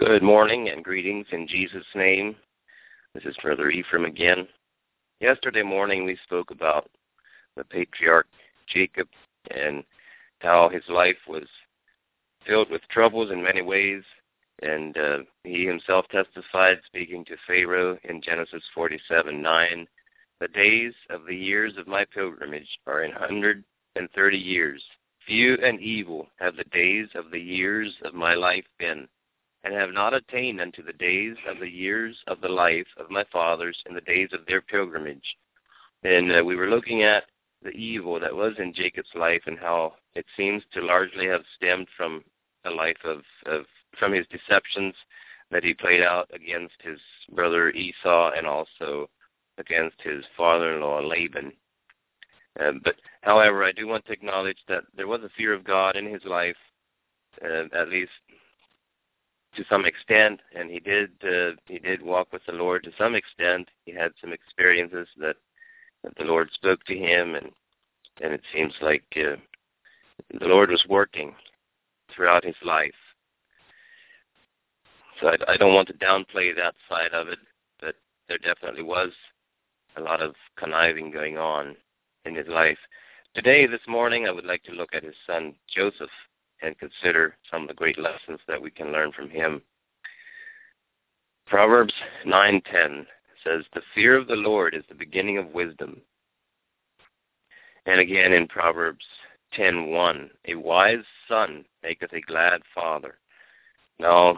Good morning and greetings in Jesus' name. This is Brother Ephraim again. Yesterday morning we spoke about the patriarch Jacob and how his life was filled with troubles in many ways, and he himself testified, speaking to Pharaoh in Genesis 47:9, "The days of the years of my pilgrimage are 130 years. Few and evil have the days of the years of my life been, and have not attained unto the days of the years of the life of my fathers in the days of their pilgrimage." And we were looking at the evil that was in Jacob's life and how it seems to largely have stemmed from a life from his deceptions that he played out against his brother Esau and also against his father-in-law Laban. But however, I do want to acknowledge that there was a fear of God in his life, at least to some extent, and he did walk with the Lord to some extent. He had some experiences that the Lord spoke to him, and it seems like the Lord was working throughout his life. So I don't want to downplay that side of it, but there definitely was a lot of conniving going on in his life. Today, this morning, I would like to look at his son Joseph and consider some of the great lessons that we can learn from him. Proverbs 9:10 says, "The fear of the Lord is the beginning of wisdom." And again in Proverbs 10:1, "A wise son maketh a glad father." Now,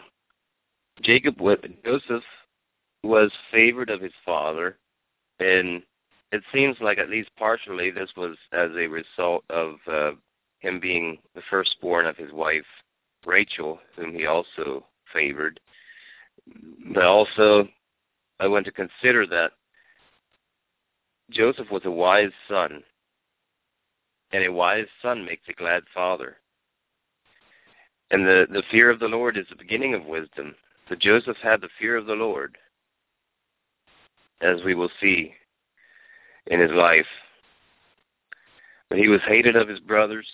Joseph was favored of his father, and it seems like at least partially this was as a result of him being the firstborn of his wife, Rachel, whom he also favored. But also, I want to consider that Joseph was a wise son, and a wise son makes a glad father. And the fear of the Lord is the beginning of wisdom. So Joseph had the fear of the Lord, as we will see in his life. But he was hated of his brothers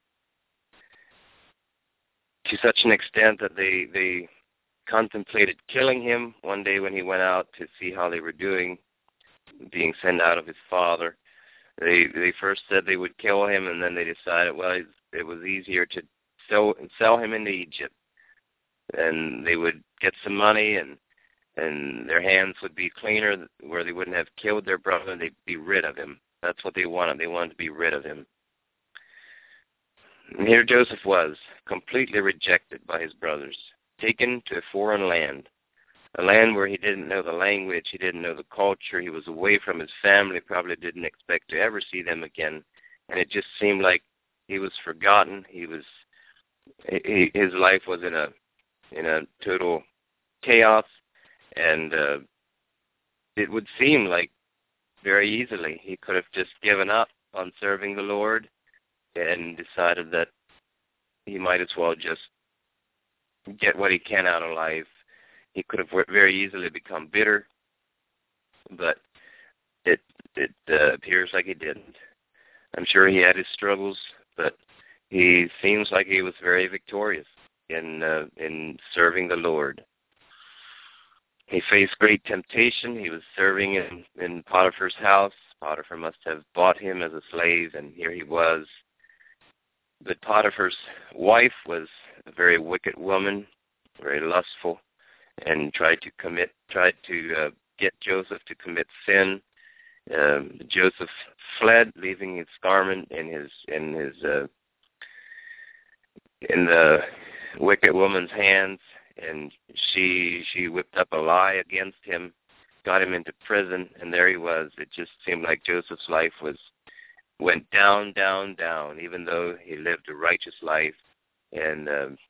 to such an extent that they contemplated killing him one day when he went out to see how they were doing, being sent out of his father. They first said they would kill him, and then they decided, well, it was easier to sell him into Egypt. And they would get some money, and their hands would be cleaner, where they wouldn't have killed their brother, and they'd be rid of him. That's what they wanted. They wanted to be rid of him. And here Joseph was, completely rejected by his brothers, taken to a foreign land, a land where he didn't know the language, he didn't know the culture, he was away from his family, probably didn't expect to ever see them again, and it just seemed like he was forgotten. His life was in a total chaos, and it would seem like very easily he could have just given up on serving the Lord and decided that he might as well just get what he can out of life. He could have very easily become bitter, but it appears like he didn't. I'm sure he had his struggles, but he seems like he was very victorious in serving the Lord. He faced great temptation. He was serving in Potiphar's house. Potiphar must have bought him as a slave, and here he was. But Potiphar's wife was a very wicked woman, very lustful, and tried to get Joseph to commit sin. Joseph fled, leaving his garment in the wicked woman's hands, and she whipped up a lie against him, got him into prison, and there he was. It just seemed like Joseph's life went down, down, down, even though he lived a righteous life. And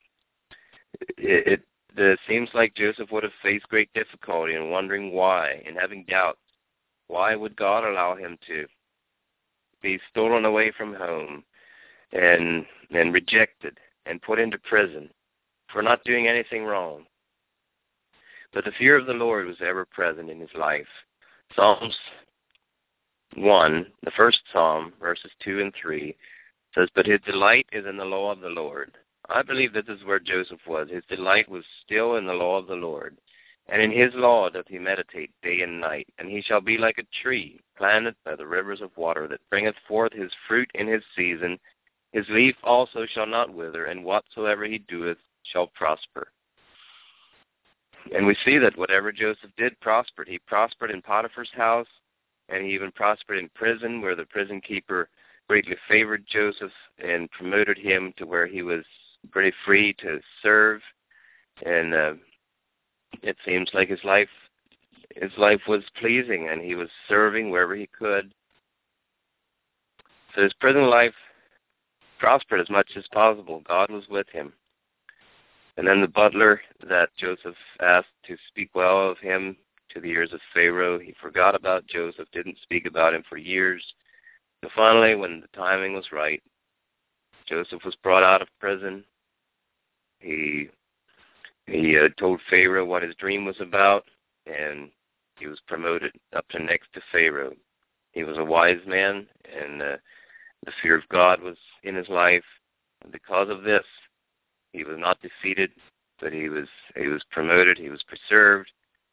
it seems like Joseph would have faced great difficulty in wondering why, and having doubts. Why would God allow him to be stolen away from home and rejected and put into prison for not doing anything wrong? But the fear of the Lord was ever present in his life. Psalms 1, the first psalm, verses 2 and 3, says, "But his delight is in the law of the Lord. I believe this is where Joseph was. His delight was still in the law of the Lord. And in his law doth he meditate day and night. And he shall be like a tree planted by the rivers of water, that bringeth forth his fruit in his season. His leaf also shall not wither, and whatsoever he doeth shall prosper. And we see that whatever Joseph did prospered. He prospered in Potiphar's house, and he even prospered in prison, where the prison keeper greatly favored Joseph and promoted him to where he was pretty free to serve. And it seems like his life was pleasing, and he was serving wherever he could. So his prison life prospered as much as possible. God was with him. And then the butler that Joseph asked to speak well of him to the ears of Pharaoh, he forgot about Joseph, didn't speak about him for years. So finally, when the timing was right, Joseph was brought out of prison. He told Pharaoh what his dream was about, and he was promoted up to next to Pharaoh. He was a wise man, and the fear of God was in his life. And because of this, he was not defeated, but he was promoted. He was preserved,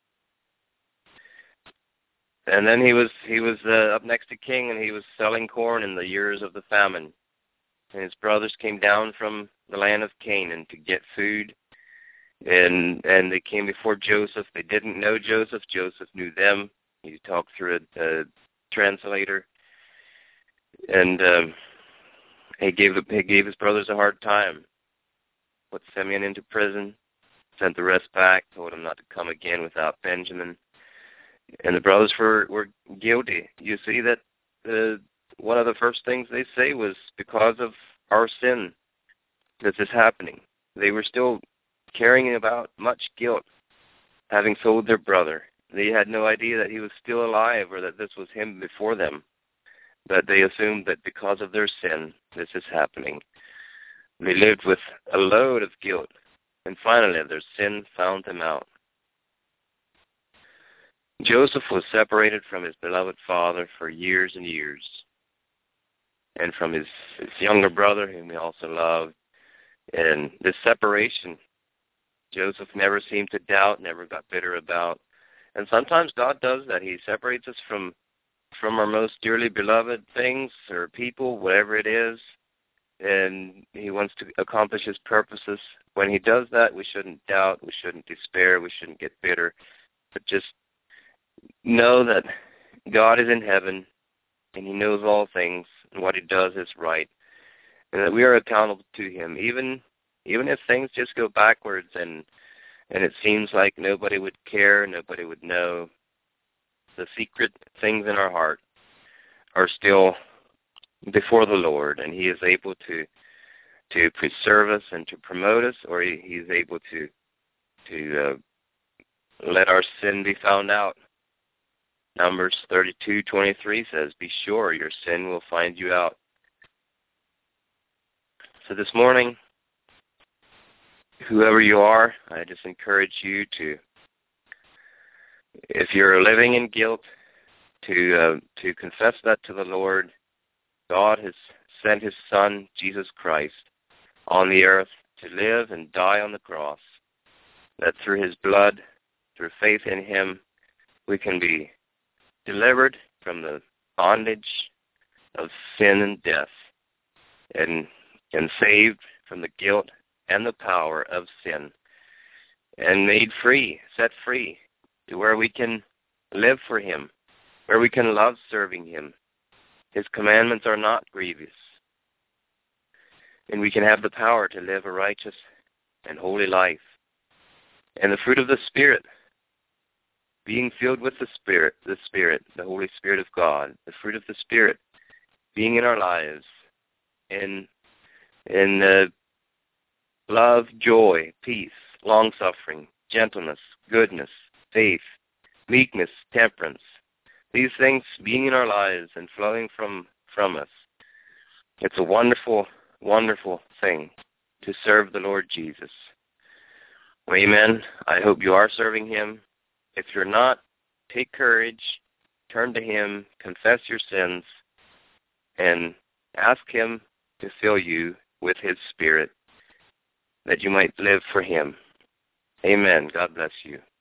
and then he was up next to king, and he was selling corn in the years of the famine. And his brothers came down from the land of Canaan to get food, and they came before Joseph. They didn't know Joseph. Joseph knew them. He talked through a translator, and he gave his brothers a hard time. Put Simeon into prison, sent the rest back, told him not to come again without Benjamin. And the brothers were guilty. You see that one of the first things they say was, because of our sin, this is happening. They were still carrying about much guilt, having sold their brother. They had no idea that he was still alive or that this was him before them. But they assumed that because of their sin, this is happening. They lived with a load of guilt, and finally their sin found them out. Joseph was separated from his beloved father for years and years, and from his younger brother, whom he also loved. And this separation, Joseph never seemed to doubt, never got bitter about. And sometimes God does that. He separates us from our most dearly beloved things or people, whatever it is, and he wants to accomplish his purposes. When he does that, we shouldn't doubt, we shouldn't despair, we shouldn't get bitter, but just know that God is in heaven, and he knows all things, and what he does is right, and that we are accountable to him, even if things just go backwards and it seems like nobody would care, nobody would know. The secret things in our heart are still before the Lord, and he is able to preserve us and to promote us, or he's able to let our sin be found out. Numbers 32:23 says, "Be sure your sin will find you out." So this morning, whoever you are, I just encourage you to, if you're living in guilt, to confess that to the Lord. God has sent his Son, Jesus Christ, on the earth to live and die on the cross, that through his blood, through faith in him, we can be delivered from the bondage of sin and death, and saved from the guilt and the power of sin, and made free, set free, to where we can live for him, where we can love serving him. His commandments are not grievous, and we can have the power to live a righteous and holy life. And the fruit of the Spirit, being filled with the Spirit, the Holy Spirit of God, the fruit of the Spirit being in our lives, in love, joy, peace, long-suffering, gentleness, goodness, faith, meekness, temperance. These things being in our lives and flowing from us. It's a wonderful, wonderful thing to serve the Lord Jesus. Amen. I hope you are serving him. If you're not, take courage, turn to him, confess your sins, and ask him to fill you with his Spirit. that you might live for him. Amen. God bless you.